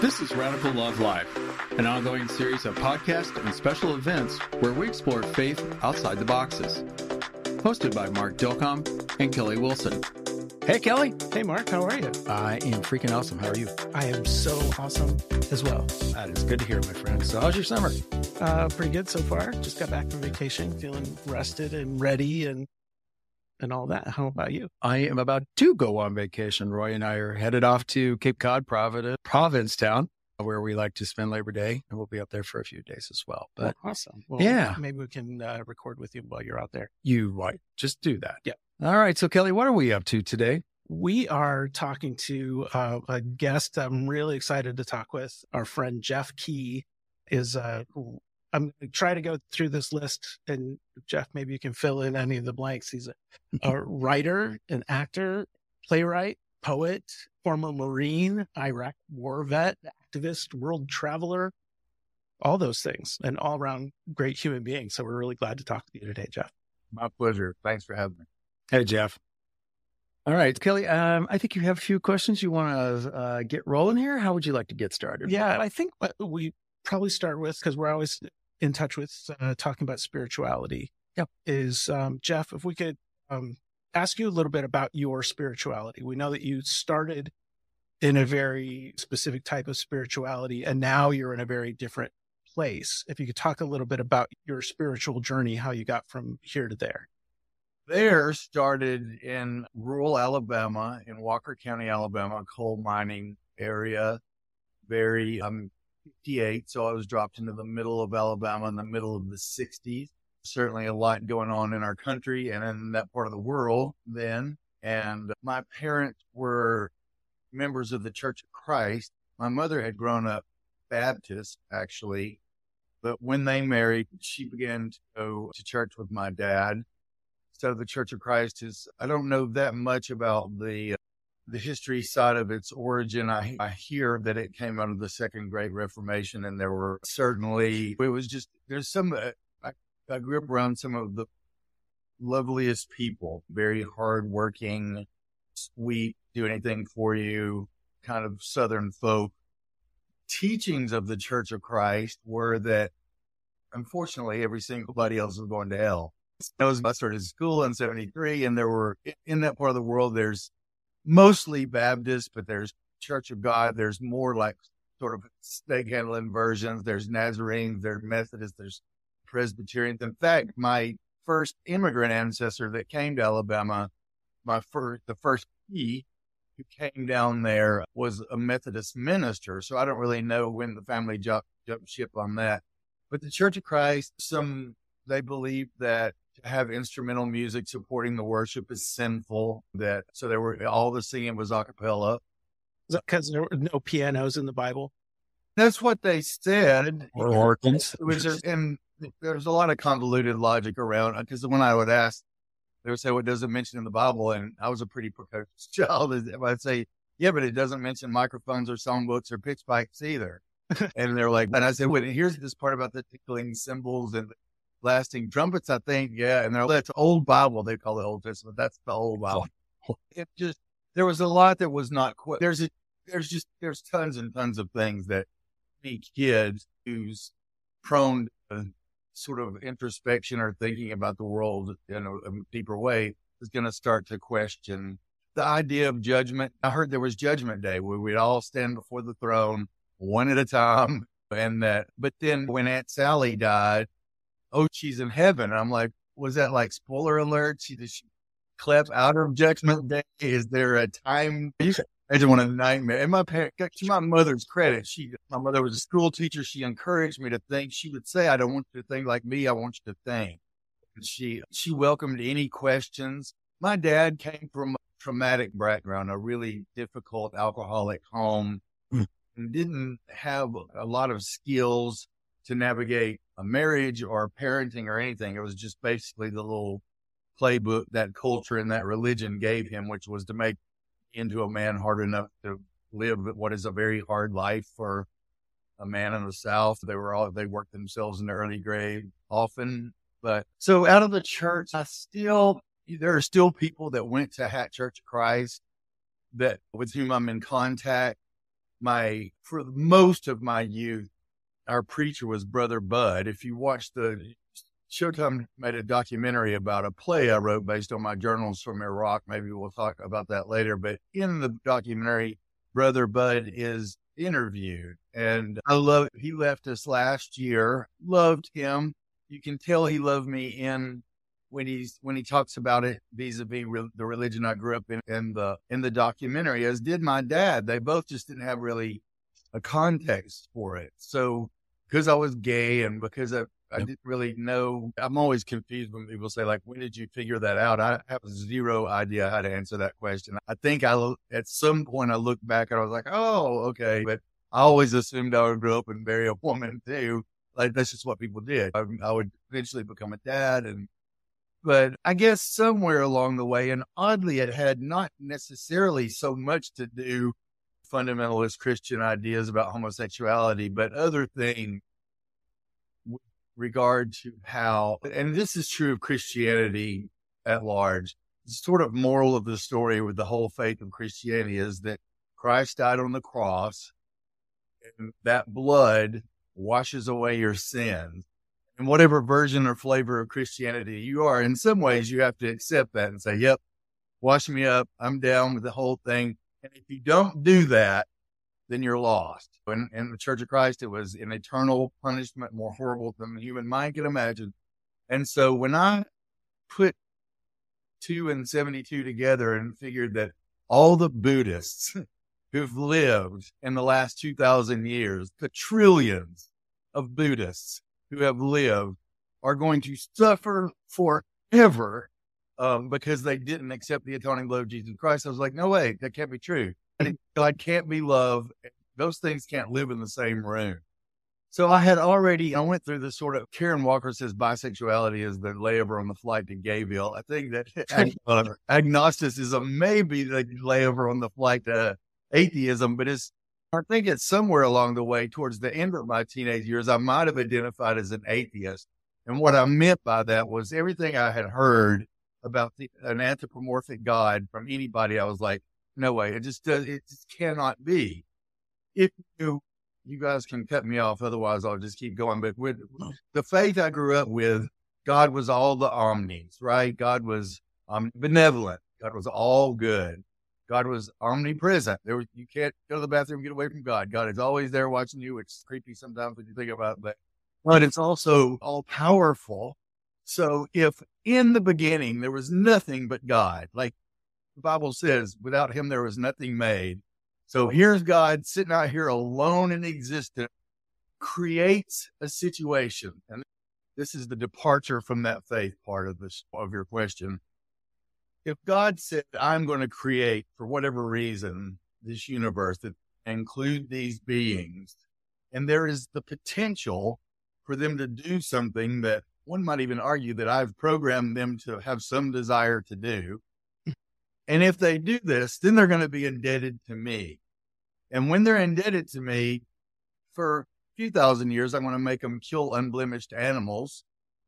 This is Radical Love Live, an ongoing series of podcasts and special events where we explore faith outside the boxes. Hosted by Mark Dilcom and Kelly Wilson. Hey, Kelly. Hey, Mark. How are you? I am freaking awesome. How are you? I am so awesome as well. That is good to hear, my friend. So how's your summer? Pretty good so far. Just got back from vacation, feeling rested and ready and all that. How about you? I am about to go on vacation. Roy and I are headed off to Cape Cod, Provincetown, where we like to spend Labor Day. And we'll be up there for a few days as well. But awesome. Well, yeah, maybe we can record with you while you're out there. You might just do that. Yeah. All right. So, Kelly, what are we up to today? We are talking to a guest I'm really excited to talk with. Our friend Jeff Key is I'm going to try to go through this list, and Jeff, maybe you can fill in any of the blanks. He's a writer, an actor, playwright, poet, former Marine, Iraq war vet, activist, world traveler, all those things, an all-around great human being. So we're really glad to talk to you today, Jeff. My pleasure. Thanks for having me. Hey, Jeff. All right, Kelly, I think you have a few questions you want to get rolling here. How would you like to get started? Yeah, I think what we probably start with, because we're always in touch with talking about spirituality, is Jeff, if we could ask you a little bit about your spirituality. We know that you started in a very specific type of spirituality, and now you're in a very different place. If you could talk a little bit about your spiritual journey, how you got from here to there. There started in rural Alabama, in Walker County, Alabama, coal mining area, very 58, so I was dropped into the middle of Alabama in the middle of the 60s. Certainly a lot going on in our country and in that part of the world then. And my parents were members of the Church of Christ. My mother had grown up Baptist, actually, but when they married, she began to go to church with my dad. So the Church of Christ is, I don't know that much about the history side of its origin. I hear that it came out of the Second Great Reformation, and there were certainly, it was just, there's some, I grew up around some of the loveliest people, very hardworking, sweet, do anything for you, kind of Southern folk. Teachings of the Church of Christ were that, unfortunately, every single body else was going to hell. I started school in 73, and there were, in that part of the world, there's mostly Baptist, but there's Church of God. There's more like sort of snake handling versions. There's Nazarenes, there's Methodists, there's Presbyterians. In fact, my first immigrant ancestor that came to Alabama, the first he who came down there was a Methodist minister. So I don't really know when the family jumped ship on that. But the Church of Christ, they believe that to have instrumental music supporting the worship is sinful. All the singing was a cappella. Is that because there were no pianos in the Bible? That's what they said. Or organs. And there's a lot of convoluted logic around, because when I would ask, they would say, well, it doesn't mention in the Bible. And I was a pretty precocious child. I'd say, yeah, but it doesn't mention microphones or songbooks or pitch pipes either. And they're like, and I said, well, here's this part about the tickling cymbals and blasting trumpets, I think. Yeah. And they're like, that's old Bible. They call it Old Testament. That's the old Bible. There was a lot that was not quite, there's tons and tons of things that any kid who's prone to sort of introspection or thinking about the world in a deeper way is going to start to question the idea of judgment. I heard there was Judgment Day where we'd all stand before the throne one at a time. But then when Aunt Sally died, oh, she's in heaven. And I'm like, was that like spoiler alert? She cleft out of Judgment Day. Is there a time? I just want a nightmare. And to my mother's credit, my mother was a school teacher. She encouraged me to think. She would say, I don't want you to think like me. I want you to think. And she welcomed any questions. My dad came from a traumatic background, a really difficult alcoholic home, and didn't have a lot of skills to navigate a marriage or parenting or anything. It was just basically the little playbook that culture and that religion gave him, which was to make into a man hard enough to live what is a very hard life for a man in the South. They worked themselves in the early grave often. But so out of the church, there are still people that went to Hat Church of Christ with whom I'm in contact. for most of my youth, our preacher was Brother Bud. If you watch Showtime made a documentary about a play I wrote based on my journals from Iraq. Maybe we'll talk about that later. But in the documentary, Brother Bud is interviewed, and he left us last year. Loved him. You can tell he loved me when he talks about it vis-a-vis the religion I grew up in the documentary, as did my dad. They both just didn't have really a context for it. So because I was gay and because I didn't really know, I'm always confused when people say, like, when did you figure that out? I have zero idea how to answer that question. I think at some point I looked back and I was like, oh, okay. But I always assumed I would grow up and marry a woman too. Like, that's just what people did. I would eventually become a dad. But I guess somewhere along the way, and oddly, it had not necessarily so much to do fundamentalist Christian ideas about homosexuality, but other things with regard to how, and this is true of Christianity at large, the sort of moral of the story with the whole faith of Christianity is that Christ died on the cross, and that blood washes away your sins. And whatever version or flavor of Christianity you are, in some ways you have to accept that and say, yep, wash me up. I'm down with the whole thing. And if you don't do that, then you're lost. In the Church of Christ, it was an eternal punishment, more horrible than the human mind can imagine. And so when I put 2 and 72 together and figured that all the Buddhists who've lived in the last 2,000 years, the trillions of Buddhists who have lived, are going to suffer forever because they didn't accept the atoning blood of Jesus Christ. I was like, no way, that can't be true. God can't be love. Those things can't live in the same room. So I went through this sort of, Karen Walker says bisexuality is the layover on the flight to Gayville. I think that agnosticism may be the layover on the flight to atheism, but I think it's somewhere along the way towards the end of my teenage years, I might have identified as an atheist. And what I meant by that was everything I had heard about an anthropomorphic God from anybody, I was like, no way, it just cannot be. If you guys can cut me off, otherwise I'll just keep going. But with the faith I grew up with, God was all the omnis, right? God was benevolent. God was all good. God was omnipresent. You can't go to the bathroom and get away from God. God is always there watching you. It's creepy sometimes when you think about that. But it's also all powerful. So if in the beginning there was nothing but God, like the Bible says, without him there was nothing made. So here's God sitting out here alone in existence, creates a situation. And this is the departure from that faith part of your question. If God said, I'm going to create, for whatever reason, this universe that include these beings, and there is the potential for them to do something that one might even argue that I've programmed them to have some desire to do. And if they do this, then they're going to be indebted to me. And when they're indebted to me for a few thousand years, I'm going to make them kill unblemished animals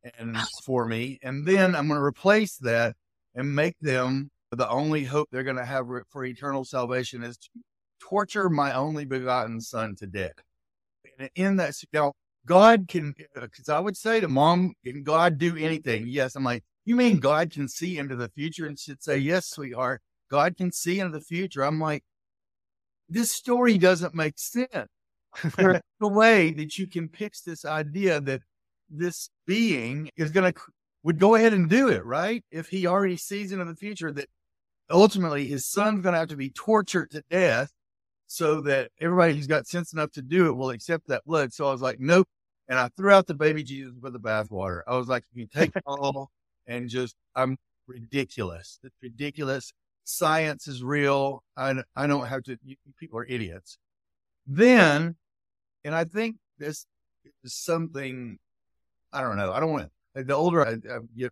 for me. And then I'm going to replace that and make them the only hope they're going to have for eternal salvation is to torture my only begotten son to death. And in that, now, God can, because I would say to Mom, can God do anything? Yes. I'm like, you mean God can see into the future? And she'd say, yes, sweetheart, God can see into the future. I'm like, this story doesn't make sense. There's a way that you can pitch this idea that this being would go ahead and do it, right? If he already sees into the future that ultimately his son's going to have to be tortured to death so that everybody who's got sense enough to do it will accept that blood. So I was like, nope. And I threw out the baby Jesus with the bathwater. I was like, you take it all and I'm ridiculous. It's ridiculous. Science is real. I don't have to, people are idiots. Then, and I think this is something, I don't know. I don't want to, the older I get,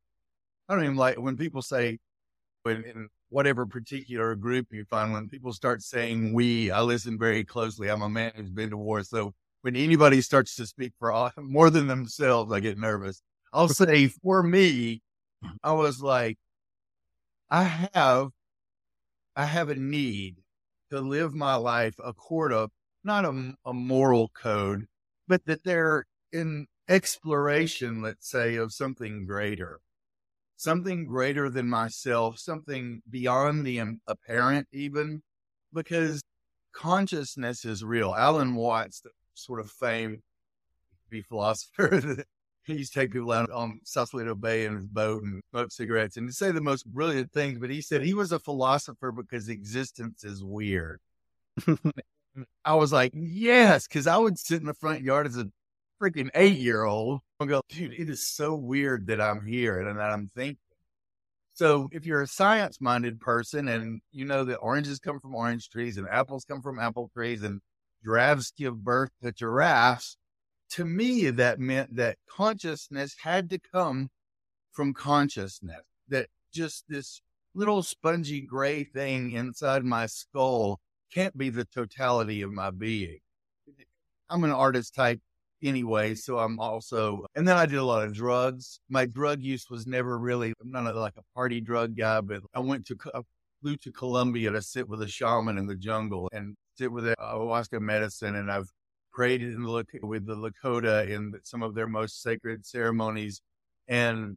I don't even like when people say, in whatever particular group you find, when people start saying we, I listen very closely. I'm a man who's been to war. So when anybody starts to speak for more than themselves, I get nervous. I'll say for me, I was like, I have a need to live my life according to not a moral code, but that they're in exploration, let's say, of something greater than myself, something beyond the apparent even, because consciousness is real. Alan Watts, the sort of famed philosopher, he used to take people out on Sausalito Bay in his boat and smoke cigarettes and to say the most brilliant things, but he said he was a philosopher because existence is weird. I was like, yes, because I would sit in the front yard as a freaking 8-year-old and go, dude, it is so weird that I'm here and that I'm thinking. So if you're a science-minded person and you know that oranges come from orange trees and apples come from apple trees and giraffes give birth to giraffes, to me, that meant that consciousness had to come from consciousness, that just this little spongy gray thing inside my skull can't be the totality of my being. I'm an artist type anyway, so I'm also, and then I did a lot of drugs. My drug use was never really, I'm not like a party drug guy, but I flew to Colombia to sit with a shaman in the jungle and sit with ayahuasca medicine, and I've prayed with the Lakota in some of their most sacred ceremonies. And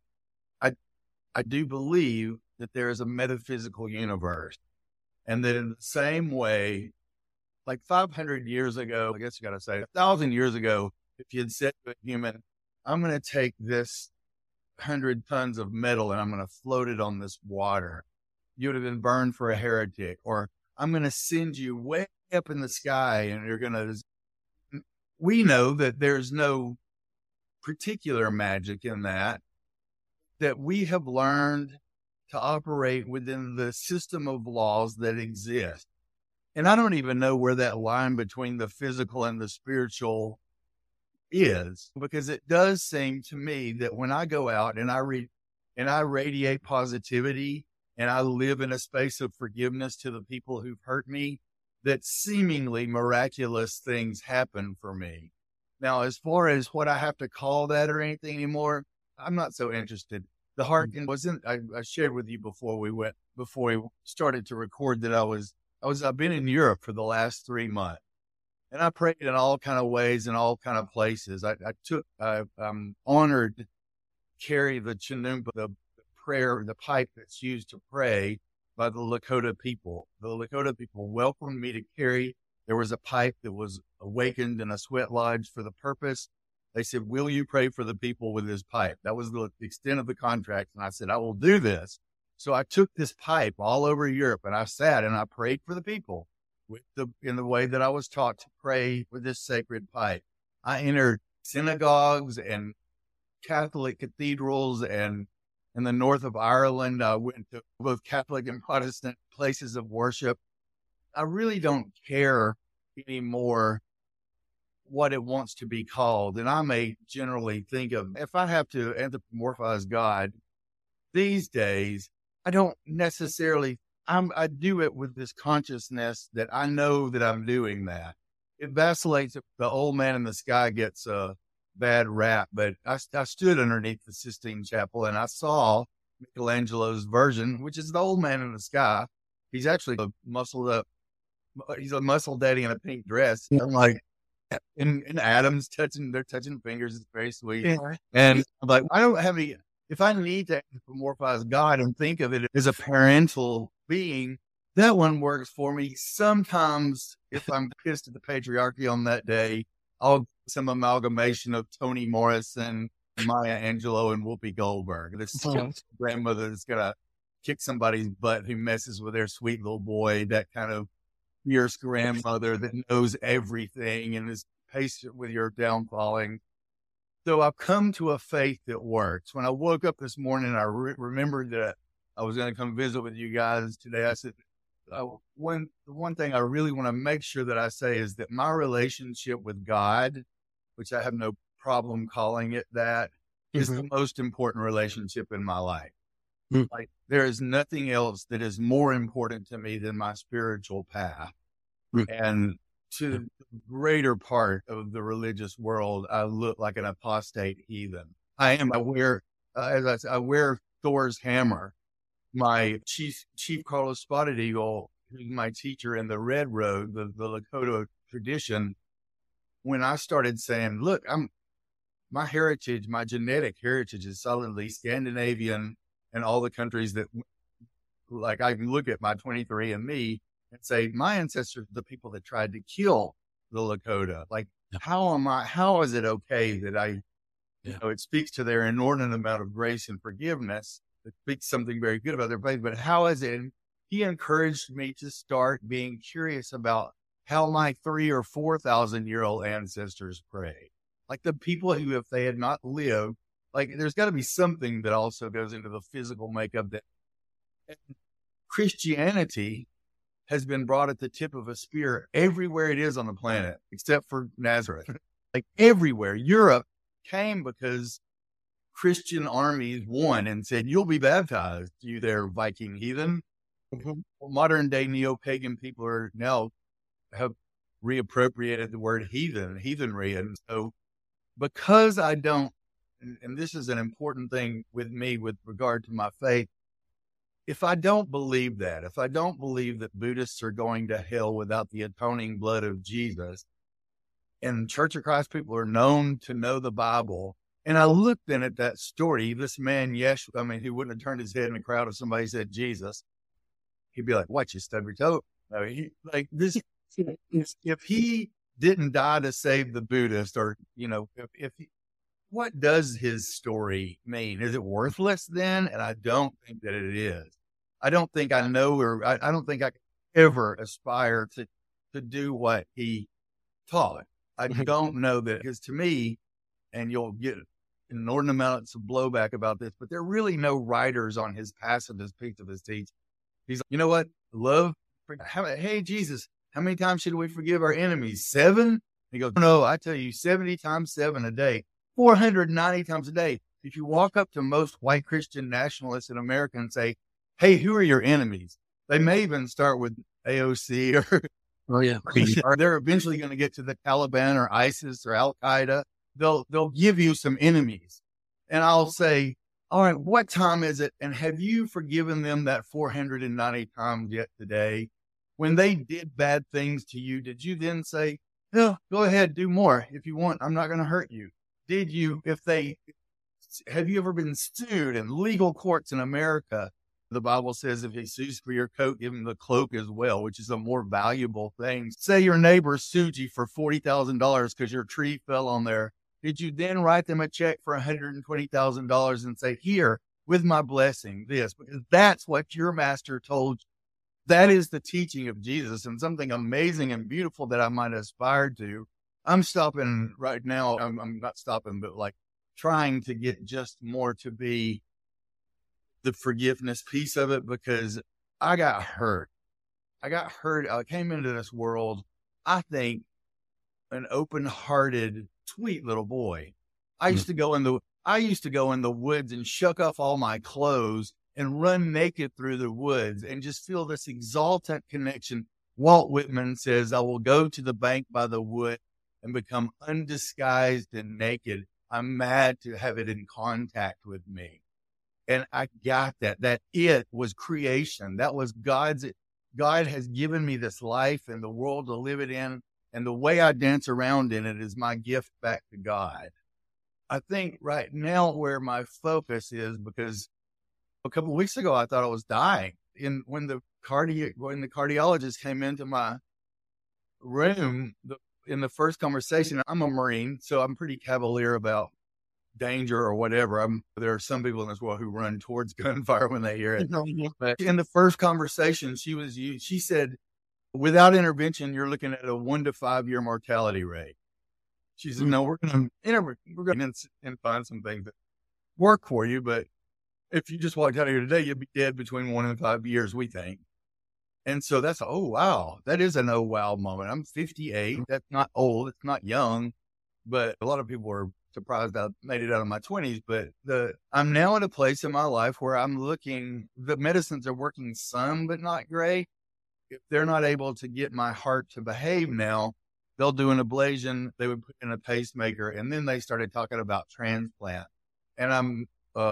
I do believe that there is a metaphysical universe, and that in the same way, like 500 years ago, I guess you got to say 1,000 years ago, if you had said to a human, I'm going to take this 100 tons of metal and I'm going to float it on this water, you would have been burned for a heretic. Or I'm going to send you way up in the sky and you're going to, we know that there's no particular magic in that we have learned to operate within the system of laws that exist. And I don't even know where that line between the physical and the spiritual is, because it does seem to me that when I go out and I radiate positivity and I live in a space of forgiveness to the people who've hurt me, that seemingly miraculous things happen for me. Now, as far as what I have to call that or anything anymore, I'm not so interested. The heart wasn't, I shared with you before we started to record that I've been in Europe for the last 3 months, and I prayed in all kind of ways in all kind of places. I'm honored to carry the chinumpa, the prayer, the pipe that's used to pray by the Lakota people. The Lakota people welcomed me to carry. There was a pipe that was awakened in a sweat lodge for the purpose. They said, will you pray for the people with this pipe? That was the extent of the contract. And I said, I will do this. So I took this pipe all over Europe and I sat and I prayed for the people in the way that I was taught to pray with this sacred pipe. I entered synagogues and Catholic cathedrals, and in the north of Ireland, I went to both Catholic and Protestant places of worship. I really don't care anymore what it wants to be called. And I may generally think of, if I have to anthropomorphize God these days, I don't necessarily, I do it with this consciousness that I know that I'm doing that. It vacillates. The old man in the sky gets a bad rap, but I stood underneath the Sistine Chapel and I saw Michelangelo's version, which is the old man in the sky. He's actually he's a muscle daddy in a pink dress. Yeah. I'm like, and Adam's they're touching fingers. It's very sweet. Yeah. And I'm like, I don't have any, if I need to anthropomorphize God and think of it as a parental being, that one works for me. Sometimes if I'm pissed at the patriarchy on that day, I'll some amalgamation of Toni Morrison, Maya Angelou, and Whoopi Goldberg. This grandmother that's going to kick somebody's butt who messes with their sweet little boy, that kind of fierce grandmother that knows everything and is patient with your downfalling. So I've come to a faith that works. When I woke up this morning, I remembered that I was going to come visit with you guys today. I said, the one thing I really want to make sure that I say is that my relationship with God, which I have no problem calling it that, is the most important relationship in my life. Like, there is nothing else that is more important to me than my spiritual path. And to the greater part of the religious world, I look like an apostate heathen. I wear Thor's hammer. My chief Carlos Spotted Eagle who's my teacher in the Red Road, the Lakota tradition, when I started saying, look, my heritage, my genetic heritage is solidly Scandinavian and all the countries that, like, I can look at my 23andMe and say, my ancestors are the people that tried to kill the Lakota. Like, how is it okay that it speaks to their inordinate amount of grace and forgiveness. It speaks something very good about their faith, but how is it? He encouraged me to start being curious about how my 3,000 or 4,000 year old ancestors prayed. Like the people who, if they had not lived, like there's got to be something that also goes into the physical makeup that Christianity has been brought at the tip of a spear everywhere it is on the planet, except for Nazareth. Like everywhere. Europe came because Christian armies won and said, you'll be baptized, you there Viking heathen. Mm-hmm. Well, modern day neo-pagan people are now have reappropriated the word heathenry. And so because I don't, and this is an important thing with me with regard to my faith, if I don't believe that, if I don't believe that Buddhists are going to hell without the atoning blood of Jesus, and Church of Christ people are known to know the Bible, and I looked then at that story, this man, he wouldn't have turned his head in a crowd if somebody said Jesus. He'd be like, what, you stub your toe? No, if he didn't die to save the Buddhist, or, what does his story mean? Is it worthless then? And I don't think that it is. I don't think I know, or I don't think I could ever aspire to do what he taught. I don't know that, because to me, and you'll get inordinate amounts of blowback about this, but there are really no writers on his pacifist piece of his teaching. He's like, you know what? Love. Hey, Jesus, how many times should we forgive our enemies? 7? He goes, no, I tell you, 70 times 7 a day, 490 times a day. If you walk up to most white Christian nationalists in America and say, hey, who are your enemies? They may even start with AOC or they're eventually going to get to the Taliban or ISIS or Al Qaeda. They'll give you some enemies. And I'll say, all right, what time is it? And have you forgiven them that 490 times yet today? When they did bad things to you, did you then say, no, go ahead, do more if you want. I'm not going to hurt you. Did you, have you ever been sued in legal courts in America? The Bible says if he sues for your coat, give him the cloak as well, which is a more valuable thing. Say your neighbor sued you for $40,000 because your tree fell on there. Did you then write them a check for $120,000 and say, here, with my blessing, this? Because that's what your master told you. That is the teaching of Jesus, and something amazing and beautiful that I might aspire to. I'm stopping right now. I'm not stopping, but like trying to get just more to be the forgiveness piece of it, because I got hurt. I came into this world, I think, an open-hearted, sweet little boy. I used to go in the woods and shuck off all my clothes and run naked through the woods and just feel this exultant connection. Walt Whitman says, I will go to the bank by the wood and become undisguised and naked. I'm mad to have it in contact with me. And I got that it was creation. That was God has given me this life and the world to live it in. And the way I dance around in it is my gift back to God. I think right now where my focus is, because a couple of weeks ago, I thought I was dying. When the cardiologist came into my room, in the first conversation, I'm a Marine, so I'm pretty cavalier about danger or whatever. There are some people in this world who run towards gunfire when they hear it. But in the first conversation, she said, without intervention, you're looking at a 1 to 5 year mortality rate. She said, no, we're going to find some things that work for you. But if you just walked out of here today, you'd be dead between 1 and 5 years, we think. And so that's, oh, wow, that is an oh, wow moment. I'm 58. That's not old. It's not young. But a lot of people were surprised I made it out of my 20s. But I'm now at a place in my life where I'm looking, the medicines are working some, but not great. If they're not able to get my heart to behave now, they'll do an ablation. They would put in a pacemaker. And then they started talking about transplant. And I'm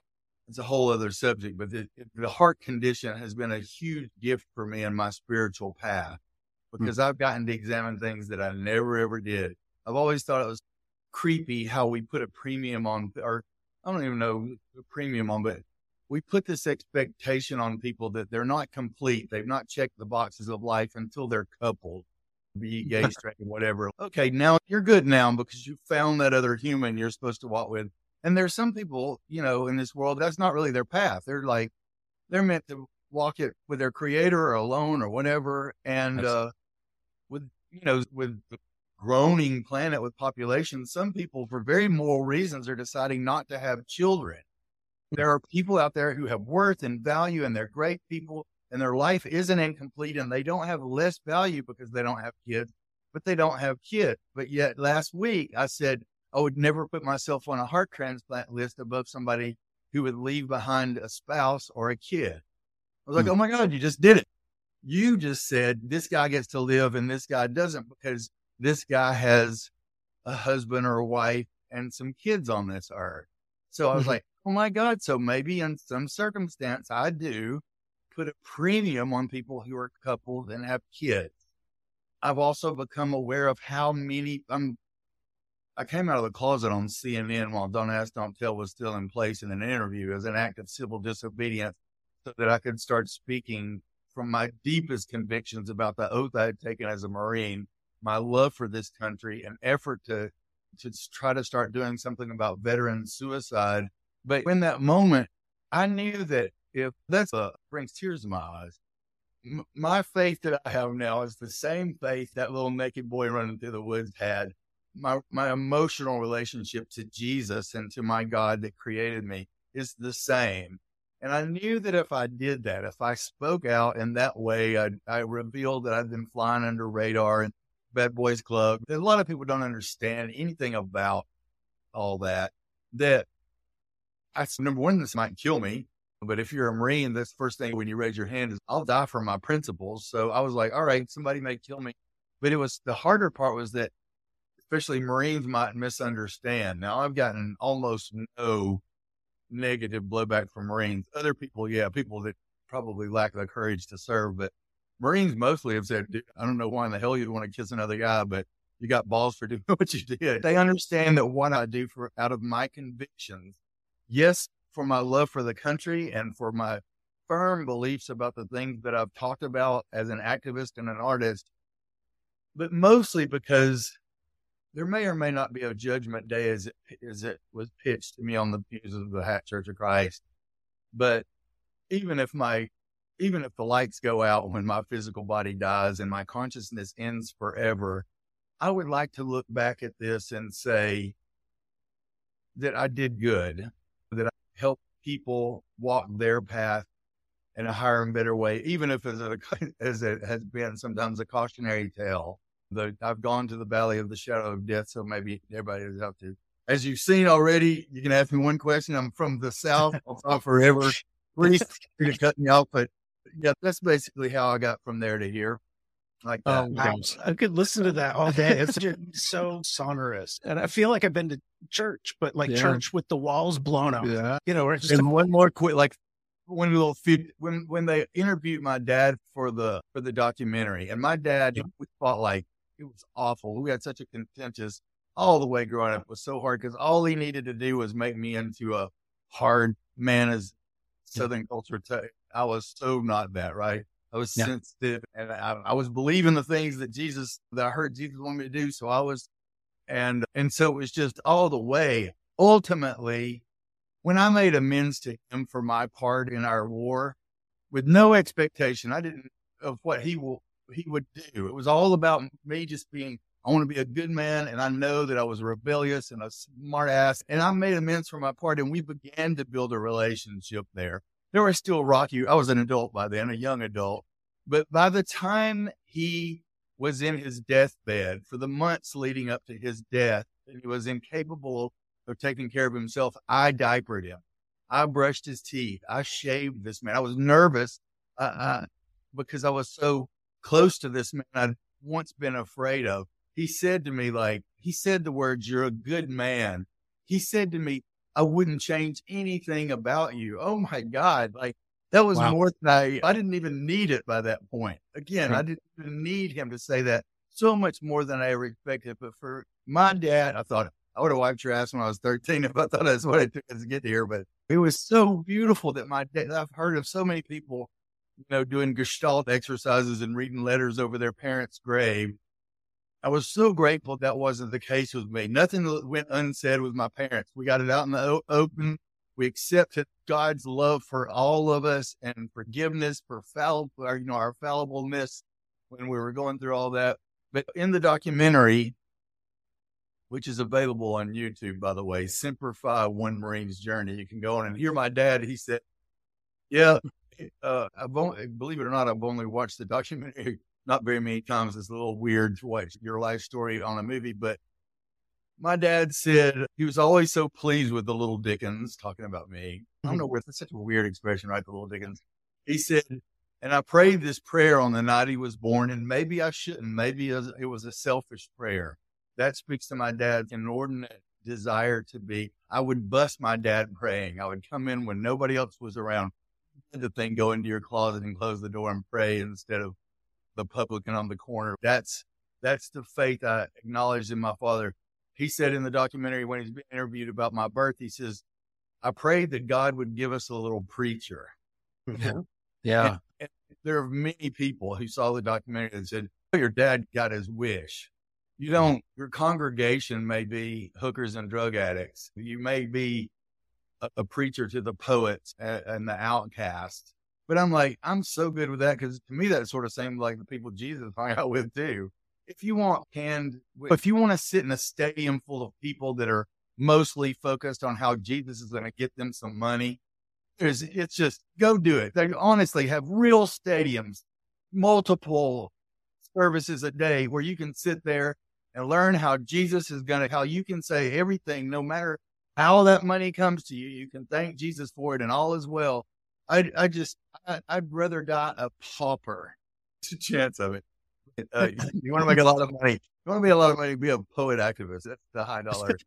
it's a whole other subject, but the heart condition has been a huge gift for me in my spiritual path, because I've gotten to examine things that I never, ever did. I've always thought it was creepy how we put a premium on, or I don't even know a premium on, but we put this expectation on people that they're not complete. They've not checked the boxes of life until they're coupled, be gay, straight, whatever. Okay, now you're good now because you found that other human you're supposed to walk with. And there's some people, in this world, that's not really their path. They're meant to walk it with their creator or alone or whatever. And with the groaning planet with population, some people for very moral reasons are deciding not to have children. There are people out there who have worth and value, and they're great people, and their life isn't incomplete, and they don't have less value because they don't have kids, but they don't have kids. But yet last week I said I would never put myself on a heart transplant list above somebody who would leave behind a spouse or a kid. I was like, oh my God, you just did it. You just said this guy gets to live and this guy doesn't, because this guy has a husband or a wife and some kids on this earth. So I was like, oh my God. So maybe in some circumstance, I do put a premium on people who are coupled and have kids. I've also become aware of how many, I came out of the closet on CNN while Don't Ask, Don't Tell was still in place in an interview as an act of civil disobedience, so that I could start speaking from my deepest convictions about the oath I had taken as a Marine, my love for this country, an effort to try to start doing something about veteran suicide. But in that moment, I knew that if that's brings tears to my eyes, my faith that I have now is the same faith that little naked boy running through the woods had. My emotional relationship to Jesus and to my God that created me is the same. And I knew that if I did that, if I spoke out in that way, I revealed that I've been flying under radar and Bad Boys Club. A lot of people don't understand anything about all that. Number one, this might kill me. But if you're a Marine, that's the first thing when you raise your hand is, I'll die for my principles. So I was like, all right, somebody may kill me. But the harder part was that especially Marines might misunderstand. Now, I've gotten almost no negative blowback from Marines. Other people, people that probably lack the courage to serve. But Marines mostly have said, I don't know why in the hell you'd want to kiss another guy, but you got balls for doing what you did. They understand that what I do out of my convictions, yes, for my love for the country and for my firm beliefs about the things that I've talked about as an activist and an artist, but mostly because there may or may not be a judgment day as it was pitched to me on the pews of the Hat Church of Christ. But even if the lights go out when my physical body dies and my consciousness ends forever, I would like to look back at this and say that I did good, that I helped people walk their path in a higher and better way, even if as it has been sometimes a cautionary tale. I've gone to the valley of the shadow of death, so maybe everybody is out to. As you've seen already, you can ask me one question. I'm from the South. I'll talk forever. Please cut me off, but yeah, that's basically how I got from there to here. Like that. Oh, wow. I could listen to that all day. It's just so sonorous. And I feel like I've been to church, but church with the walls blown up. Yeah. Where it's just one more quick, like when they interviewed my dad for the documentary, and my dad, we fought like it was awful. We had such a contentious all the way growing up. It was so hard because all he needed to do was make me into a hard man as Southern culture. I was so not that, right? I was sensitive, and I was believing the things that I heard Jesus want me to do. So I was, and so it was just all the way. Ultimately, when I made amends to him for my part in our war, with no expectation, I didn't of what he would do. It was all about me just being, I want to be a good man. And I know that I was rebellious and a smart ass. And I made amends for my part. And we began to build a relationship there. There were still rocky. I was an adult by then, a young adult. But by the time he was in his deathbed, for the months leading up to his death, and he was incapable of taking care of himself, I diapered him. I brushed his teeth. I shaved this man. I was nervous because I was so close to this man I'd once been afraid of. He said to me, he said the words, "You're a good man." He said to me, I wouldn't change anything about you. Oh my God. Like that was Wow. more than I didn't even need it by that point. Again, I didn't even need him to say that, so much more than I ever expected. But for my dad, I thought I would have wiped your ass when I was 13 if I thought that's what it took us to get here. But it was so beautiful that my dad, I've heard of so many people, doing Gestalt exercises and reading letters over their parents' grave. I was so grateful that wasn't the case with me. Nothing went unsaid with my parents. We got it out in the open. We accepted God's love for all of us and forgiveness for our fallibleness when we were going through all that. But in the documentary, which is available on YouTube, by the way, Semper Fi, One Marine's Journey, you can go on and hear my dad. He said, yeah, believe it or not, I've only watched the documentary not very many times. It's a little weird to watch your life story on a movie, but my dad said he was always so pleased with the little Dickens, talking about me. I don't know where it's such a weird expression, right? The little Dickens. He said, and I prayed this prayer on the night he was born, and maybe I shouldn't. Maybe it was a selfish prayer. That speaks to my dad's inordinate desire to be. I would bust my dad praying. I would come in when nobody else was around. The thing, go into your closet and close the door and pray instead of the publican on the corner. That's the faith I acknowledged in my father. He said in the documentary when he's been interviewed about my birth, he says, I prayed that God would give us a little preacher. Mm-hmm. Yeah. And there are many people who saw the documentary and said, oh, your dad got his wish. Your congregation may be hookers and drug addicts. You may be a preacher to the poets and the outcasts. But I'm like, I'm so good with that because to me, that sort of seems like the people Jesus hung out with too. If you want to sit in a stadium full of people that are mostly focused on how Jesus is going to get them some money, it's just go do it. They honestly have real stadiums, multiple services a day where you can sit there and learn how Jesus is how you can say everything, no matter how that money comes to you, you can thank Jesus for it and all is well. I'd rather die a pauper. It's a chance of it. You want to make a lot of money. You want to make a lot of money, be a poet activist. That's the high dollar.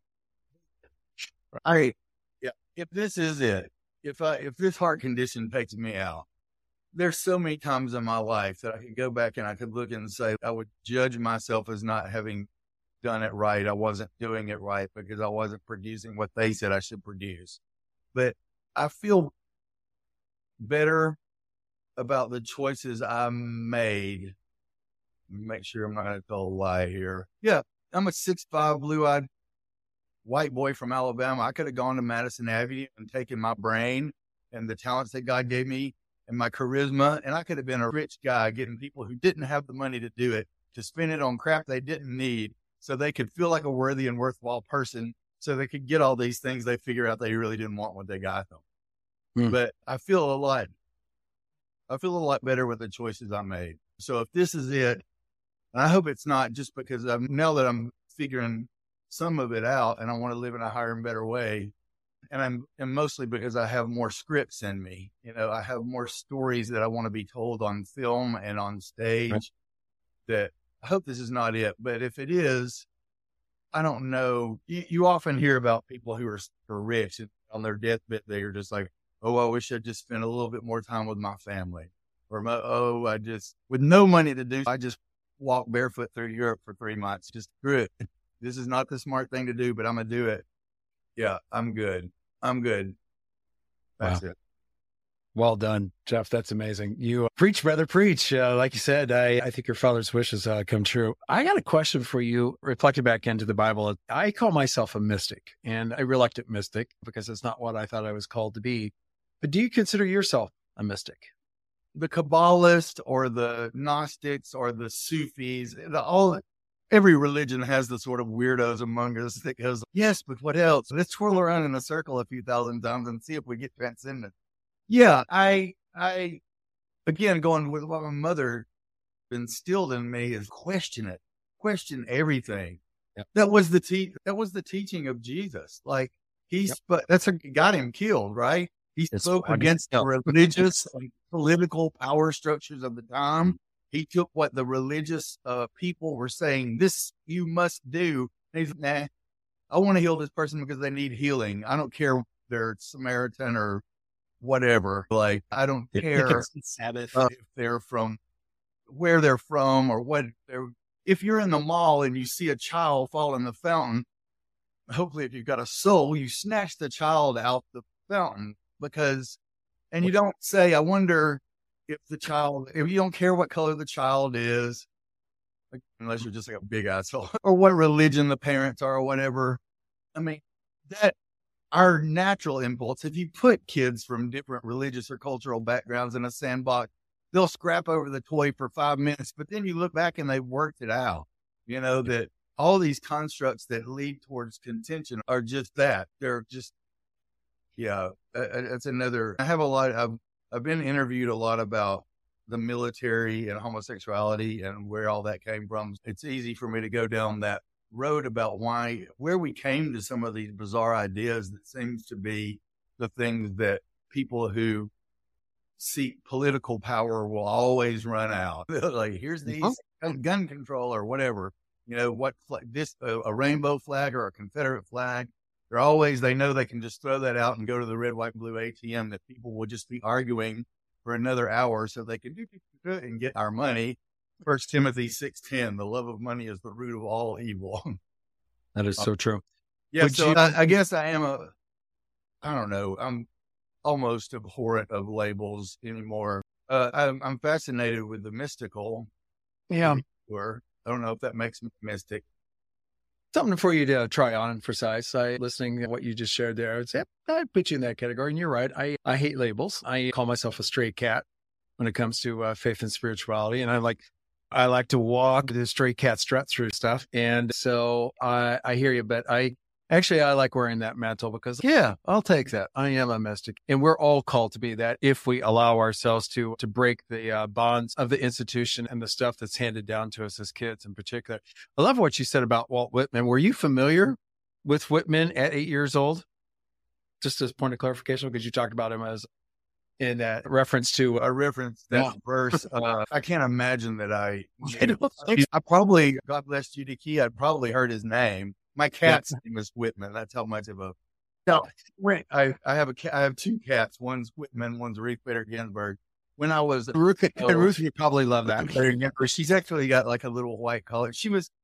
If this is it, if this heart condition takes me out, there's so many times in my life that I could go back and I could look and say, I would judge myself as not having done it right. I wasn't doing it right because I wasn't producing what they said I should produce. But I feel better about the choices I made. Make sure I'm not going to tell a lie here. Yeah, I'm a 6'5", blue-eyed white boy from Alabama. I could have gone to Madison Avenue and taken my brain and the talents that God gave me and my charisma, and I could have been a rich guy getting people who didn't have the money to do it to spend it on crap they didn't need so they could feel like a worthy and worthwhile person so they could get all these things they figure out they really didn't want when they got them. But I feel a lot better with the choices I made. So if this is it, and I hope it's not just because now that I'm figuring some of it out and I want to live in a higher and better way. And mostly because I have more scripts in me. I have more stories that I want to be told on film and on stage. Right. That I hope this is not it. But if it is, I don't know. You often hear about people who are rich and on their deathbed, they're just like, oh, I wish I'd just spent a little bit more time with my family. Or, with no money to do, I just walk barefoot through Europe for 3 months. Just screw it. This is not the smart thing to do, but I'm going to do it. Yeah, I'm good. That's it. Well done, Jeff. That's amazing. You preach, brother, preach. Like you said, I think your father's wishes come true. I got a question for you, reflecting back into the Bible. I call myself a mystic and a reluctant mystic because it's not what I thought I was called to be. But do you consider yourself a mystic? The Kabbalists or the Gnostics or the Sufis, every religion has the sort of weirdos among us that goes, yes, but what else? Let's twirl around in a circle a few thousand times and see if we get transcendent. Yeah, I again, going with what my mother instilled in me is question it, question everything. Yep. That was the teaching of Jesus. Like that's what got him killed, right? He spoke against the religious and political power structures of the time. He took what the religious people were saying, this you must do. And he's nah, I want to heal this person because they need healing. I don't care if they're Samaritan or whatever. Like, I don't care Sabbath. if they're from where they're from or what they're. If you're in the mall and you see a child fall in the fountain, hopefully if you've got a soul, you snatch the child out the fountain and you don't say, I wonder if you don't care what color the child is, unless you're just like a big asshole, or what religion the parents are or whatever. I mean, that our natural impulse, if you put kids from different religious or cultural backgrounds in a sandbox, they'll scrap over the toy for 5 minutes, but then you look back and they've worked it out. That all these constructs that lead towards contention are just that. They're just, it's another. I've been interviewed a lot about the military and homosexuality and where all that came from. It's easy for me to go down that road about where we came to some of these bizarre ideas that seems to be the things that people who seek political power will always run out. Like, here's these gun control or whatever, a rainbow flag or a Confederate flag. They know they can just throw that out and go to the red, white, blue ATM, that people will just be arguing for another hour so they can do and get our money. 1 Timothy 6:10, the love of money is the root of all evil. That is so true. Yeah. I guess I am I don't know. I'm almost abhorrent of labels anymore. I'm fascinated with the mystical. Yeah. Or I don't know if that makes me mystic. Something for you to try on for size. Listening to what you just shared there, I'd put you in that category. And you're right. I hate labels. I call myself a stray cat when it comes to faith and spirituality. And I like to walk the stray cat strut through stuff. And so I hear you, but I like wearing that mantle because, I'll take that. I am a mystic. And we're all called to be that if we allow ourselves to break the bonds of the institution and the stuff that's handed down to us as kids in particular. I love what you said about Walt Whitman. Were you familiar with Whitman at 8 years old? Just as a point of clarification, because you talked about him as in that reference to that verse. I can't imagine that I probably, God bless Judy Key, I'd probably heard his name. My cat's name is Whitman. That's how much of a. No, I have two cats. One's Whitman. One's Ruth Bader Ginsburg. When I was Ruth, you probably love that. She's actually got like a little white collar.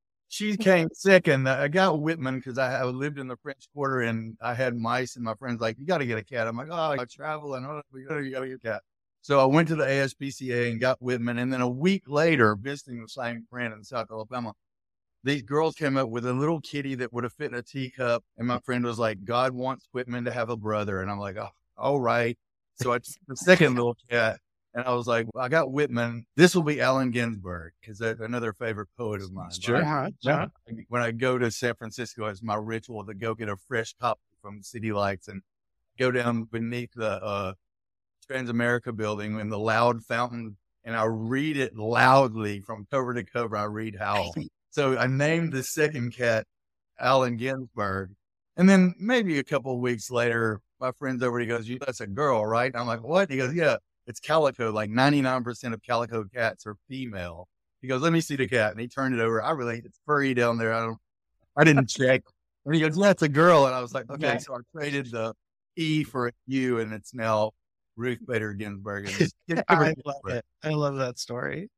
She came sick, and I got Whitman because I lived in the French Quarter and I had mice, and my friends like, you got to get a cat. I'm like, I travel and you got to get a cat. So I went to the ASPCA and got Whitman, and then a week later, visiting the same friend in South Alabama, these girls came up with a little kitty that would have fit in a teacup. And my friend was like, God wants Whitman to have a brother. And I'm like, oh, all right. So I took the second little cat and I was like, I got Whitman. This will be Allen Ginsberg, because that's another favorite poet of mine. Sure. Right? When I go to San Francisco, it's my ritual to go get a fresh copy from City Lights and go down beneath the Transamerica building in the loud fountain. And I read it loudly from cover to cover. I read Howl. So I named the second cat Allen Ginsberg. And then maybe a couple of weeks later, my friend's over, he goes, that's a girl, right? And I'm like, what? He goes, yeah, it's calico. Like 99% of calico cats are female. He goes, let me see the cat. And he turned it over. It's furry down there. I didn't check. And he goes, yeah, it's a girl. And I was like, okay. So I traded the E for a U, and it's now Ruth Bader Ginsburg. I love it. I love that story.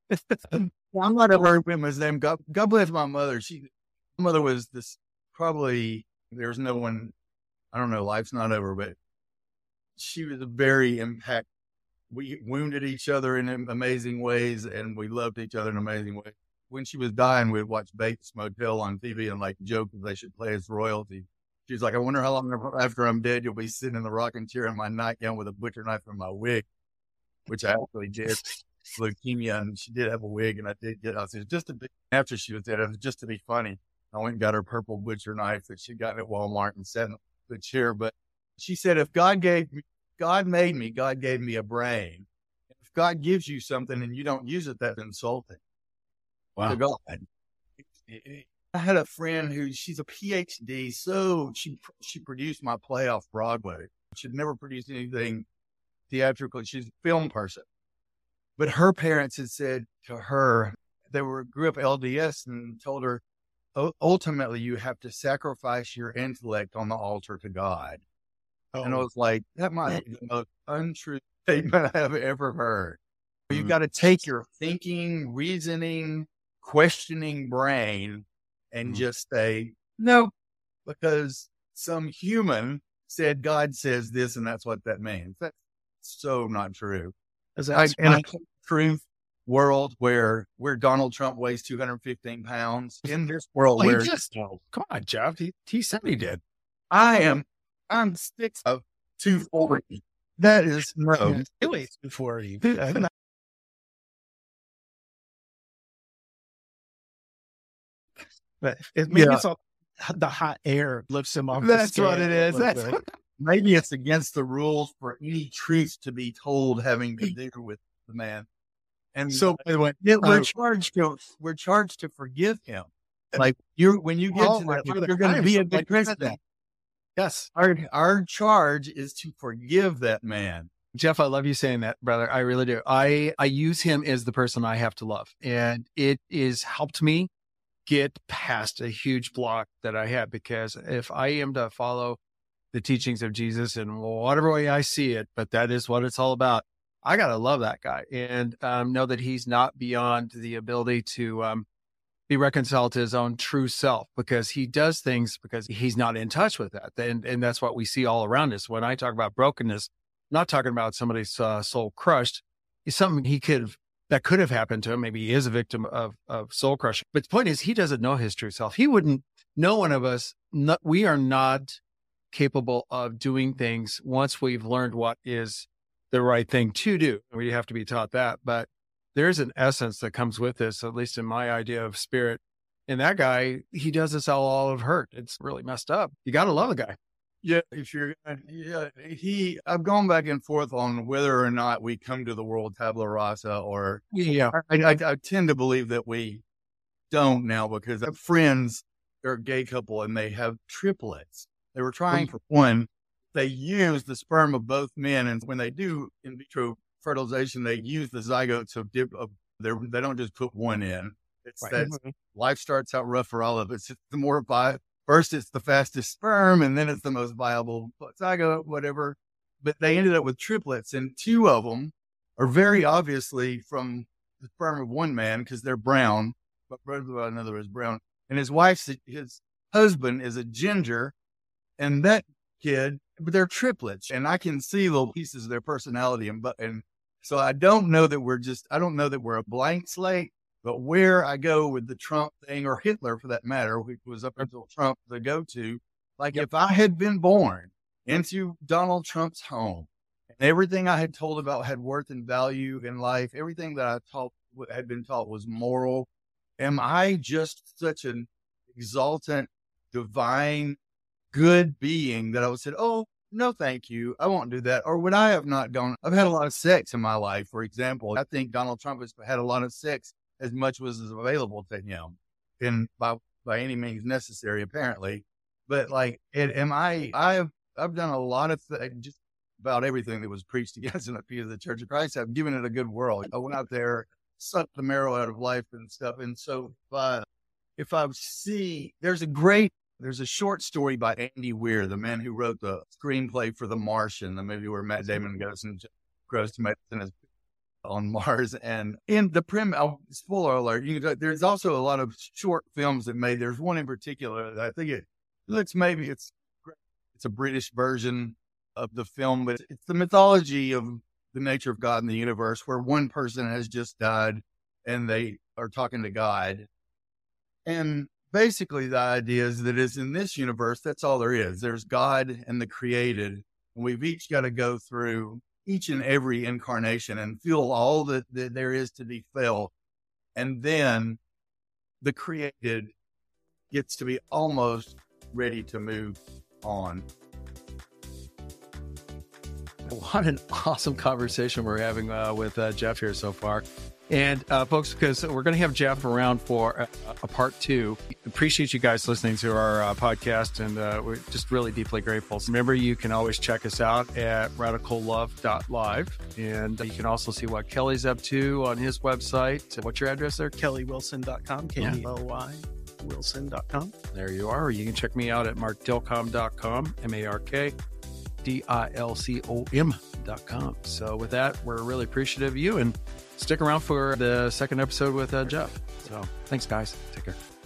I'm not ever Whitman's name. God bless my mother. My mother was this, probably, there's no one, I don't know, life's not over, but she was a very impact. We wounded each other in amazing ways, and we loved each other in amazing ways. When she was dying, we'd watch Bates Motel on TV and like joke that they should play as royalty. She was like, I wonder how long after I'm dead, you'll be sitting in the rocking chair in my nightgown with a butcher knife in my wig, which I actually did. Leukemia, and she did have a wig, and I said, after she was dead, it was just to be funny. I went and got her purple butcher knife that she'd gotten at Walmart and sat in the chair. But she said, if God made me, God gave me a brain. If God gives you something and you don't use it, that's insulting. Wow. To God. I had a friend she's a PhD, so she produced my play off Broadway. She'd never produced anything theatrical. She's a film person. But her parents had said to her, grew up LDS and told her, ultimately you have to sacrifice your intellect on the altar to God. And I was like, that might be the most untrue statement I have ever heard. You've got to take your thinking, reasoning, questioning brain and just say, no, because some human said God says this and that's what that means. That's so not true. In a truth world where Donald Trump weighs 215 pounds, in this world where come on, Jeff, he said he did. I'm 6'240". That is no. He weighs 240. But maybe it's all the hot air lifts him off. That's what it is. Maybe it's against the rules for any truth to be told having to do with the man. And so, by the way, we're charged to forgive him. Like when you get to that, you're going to be a good Christian. Yes, our charge is to forgive that man. Jeff, I love you saying that, brother. I really do. I use him as the person I have to love, and it has helped me get past a huge block that I had, because if I am to follow the teachings of Jesus in whatever way I see it, but that is what it's all about, I got to love that guy and know that he's not beyond the ability to be reconciled to his own true self, because he does things because he's not in touch with that. And that's what we see all around us. When I talk about brokenness, I'm not talking about somebody's soul crushed. It's something that could have happened to him. Maybe he is a victim of soul crushing. But the point is, he doesn't know his true self. He wouldn't, no one of us, we are not capable of doing things once we've learned what is the right thing to do. We have to be taught that. But there's an essence that comes with this, at least in my idea of spirit. And that guy, he does this all of hurt. It's really messed up. You got to love the guy. Yeah, I've gone back and forth on whether or not we come to the world tabula rasa, or I tend to believe that we don't now, because I have friends, they're a gay couple and they have triplets. They were trying for one. They use the sperm of both men, and when they do in vitro fertilization, they use the zygotes they don't just put one in. It's that life starts out rough for all of us. It's the more first, it's the fastest sperm, and then it's the most viable zygote, whatever. But they ended up with triplets, and two of them are very obviously from the sperm of one man because they're brown, but another is brown. And his husband is a ginger, and that kid, but they're triplets, and I can see little pieces of their personality. And so I don't know that we're a blank slate. But where I go with the Trump thing, or Hitler for that matter, which was up until Trump the go-to, if I had been born into Donald Trump's home and everything I had told about had worth and value in life, everything that had been taught was moral, am I just such an exaltant, divine, good being that I would say, oh, no, thank you, I won't do that? Or would I have not gone? I've had a lot of sex in my life, for example. I think Donald Trump has had a lot of sex, as much was available to him, and by any means necessary, apparently. But I've done a lot of just about everything that was preached against in the Church of Christ. I've given it a good whirl. I went out there, sucked the marrow out of life and stuff. And so if I see, there's a short story by Andy Weir, the man who wrote the screenplay for The Martian, the movie where Matt Damon goes and grows tomatoes in his on Mars. And in the spoiler alert, there's also a lot of short films that made. There's one in particular that I think it's a British version of the film, but it's the mythology of the nature of God and the universe, where one person has just died and they are talking to God. And basically the idea is that is in this universe, that's all there is. There's God and the created, and we've each got to go through each and every incarnation and feel all that there is to be felt. And then the created gets to be almost ready to move on. What an awesome conversation we're having with Jeff here so far. And folks, because we're going to have Jeff around for a part 2. Appreciate you guys listening to our podcast, and we're just really deeply grateful. So remember, you can always check us out at radicallove.live, and you can also see what Kelly's up to on his website. What's your address there? KellyWilson.com, KELY. markdilcom.com. There you are. You can check me out at markdilcom.com, MarkDilcom.com. So with that, we're really appreciative of you, and stick around for the second episode with Jeff. So thanks, guys. Take care.